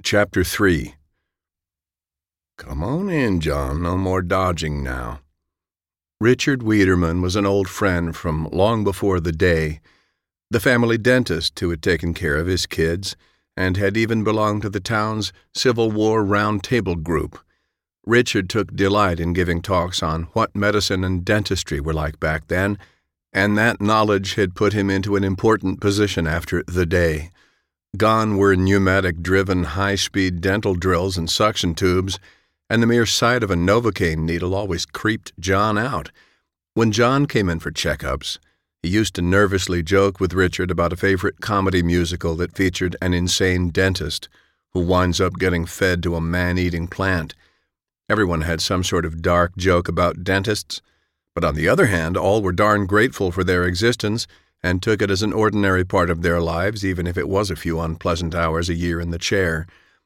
Chapter 3. Come on in, John. No more dodging now. Richard Wiederman was an old friend from long before the day, the family dentist who had taken care of his kids and had even belonged to the town's Civil War Round Table group. Richard took delight in giving talks on what medicine and dentistry were like back then, and that knowledge had put him into an important position after the day. Gone were pneumatic-driven high-speed dental drills and suction tubes, and the mere sight of a Novocaine needle always creeped John out. When John came in for checkups, he used to nervously joke with Richard about a favorite comedy musical that featured an insane dentist who winds up getting fed to a man-eating plant. Everyone had some sort of dark joke about dentists, but on the other hand, all were darn grateful for their existence and took it as an ordinary part of their lives, even if it was a few unpleasant hours a year in the chair.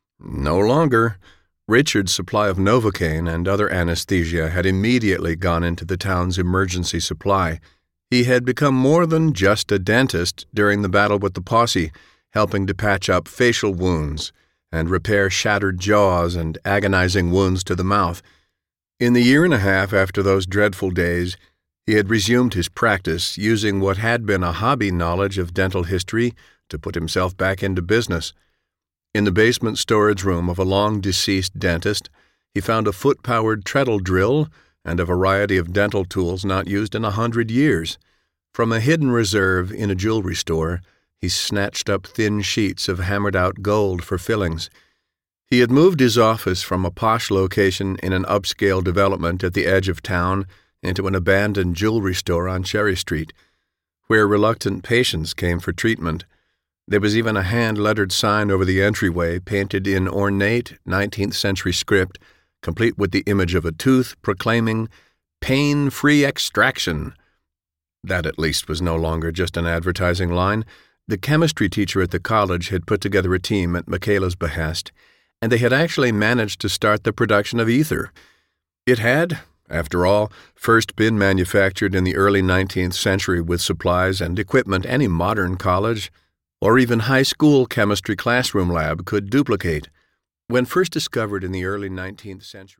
No longer. Richard's supply of Novocaine and other anesthesia had immediately gone into the town's emergency supply. He had become more than just a dentist during the battle with the posse, helping to patch up facial wounds and repair shattered jaws and agonizing wounds to the mouth. In the year and a half after those dreadful days, he had resumed his practice, using what had been a hobby knowledge of dental history to put himself back into business. In the basement storage room of a long-deceased dentist, he found a foot-powered treadle drill and a variety of dental tools not used in 100 years. From a hidden reserve in a jewelry store, he snatched up thin sheets of hammered-out gold for fillings. He had moved his office from a posh location in an upscale development at the edge of town into an abandoned jewelry store on Cherry Street, where reluctant patients came for treatment. There was even a hand-lettered sign over the entryway painted in ornate 19th-century script, complete with the image of a tooth proclaiming, "Pain-free extraction." That at least was no longer just an advertising line. The chemistry teacher at the college had put together a team at Michaela's behest, and they had actually managed to start the production of ether. It had, after all, first been manufactured in the early 19th century with supplies and equipment any modern college or even high school chemistry classroom lab could duplicate. When first discovered in the early 19th century,